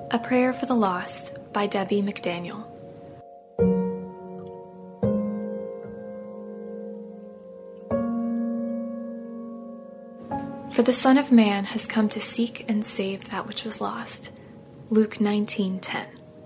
A Prayer for the Lost by Debbie McDaniel. For the Son of Man has come to seek and save that which was lost. Luke 19:10.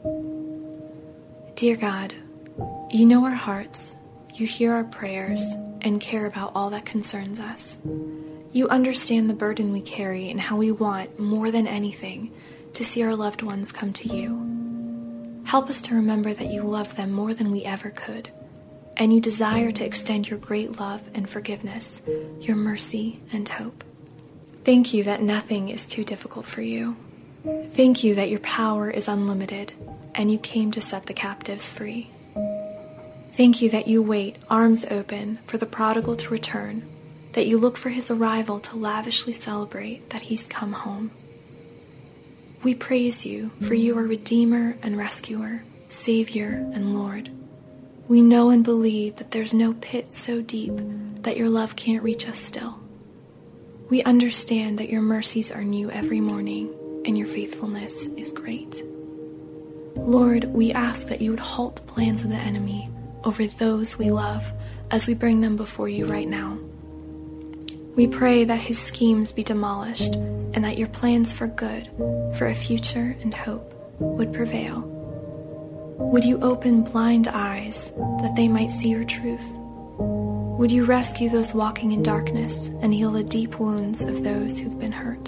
Dear God, you know our hearts, you hear our prayers, and care about all that concerns us. You understand the burden we carry and how we want, more than anything, to see our loved ones come to you. Help us to remember that you love them more than we ever could, and you desire to extend your great love and forgiveness, your mercy and hope. Thank you that nothing is too difficult for you. Thank you that your power is unlimited, and you came to set the captives free. Thank you that you wait, arms open, for the prodigal to return, that you look for his arrival to lavishly celebrate that he's come home. We praise you, for you are Redeemer and Rescuer, Savior and Lord. We know and believe that there's no pit so deep that your love can't reach us still. We understand that your mercies are new every morning, and your faithfulness is great. Lord, we ask that you would halt the plans of the enemy over those we love as we bring them before you right now. We pray that his schemes be demolished and that your plans for good, for a future and hope, would prevail. Would you open blind eyes that they might see your truth? Would you rescue those walking in darkness and heal the deep wounds of those who've been hurt?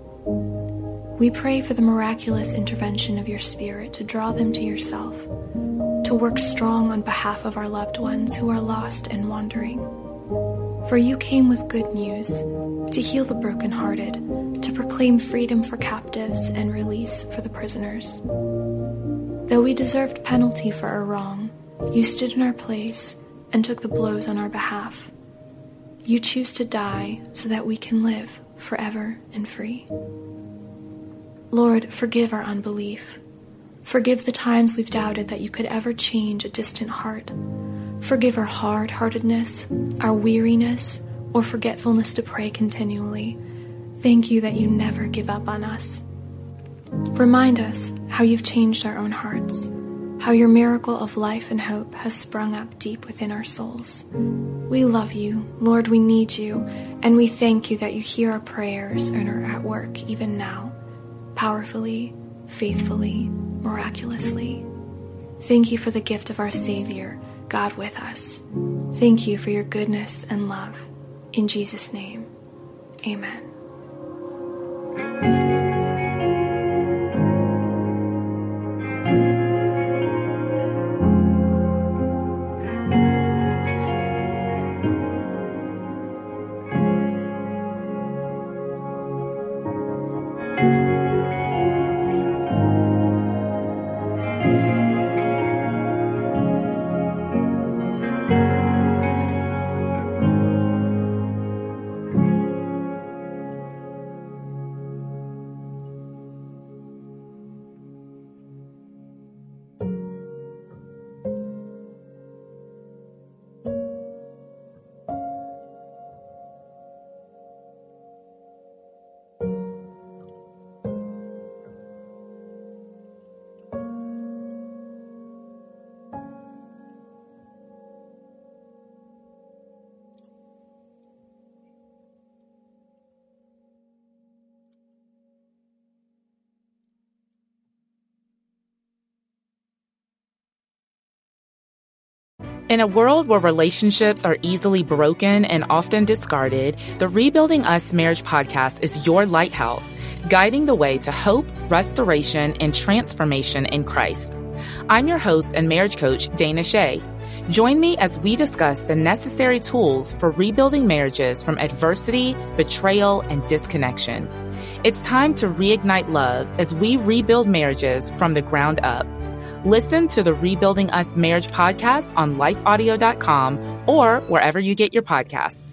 We pray for the miraculous intervention of your Spirit to draw them to yourself, to work strong on behalf of our loved ones who are lost and wandering. For you came with good news, to heal the brokenhearted, to proclaim freedom for captives and release for the prisoners. Though we deserved penalty for our wrong, you stood in our place and took the blows on our behalf. You choose to die so that we can live forever and free. Lord, forgive our unbelief. Forgive the times we've doubted that you could ever change a distant heart. Forgive our hard-heartedness, our weariness, or forgetfulness to pray continually. Thank you that you never give up on us. Remind us how you've changed our own hearts, how your miracle of life and hope has sprung up deep within our souls. We love you, Lord, we need you, and we thank you that you hear our prayers and are at work even now, powerfully, faithfully, miraculously. Thank you for the gift of our Savior, God with us. Thank you for your goodness and love. In Jesus' name, amen. In a world where relationships are easily broken and often discarded, the Rebuilding Us Marriage podcast is your lighthouse, guiding the way to hope, restoration, and transformation in Christ. I'm your host and marriage coach, Dana Shea. Join me as we discuss the necessary tools for rebuilding marriages from adversity, betrayal, and disconnection. It's time to reignite love as we rebuild marriages from the ground up. Listen to the Rebuilding Us Marriage podcast on lifeaudio.com or wherever you get your podcasts.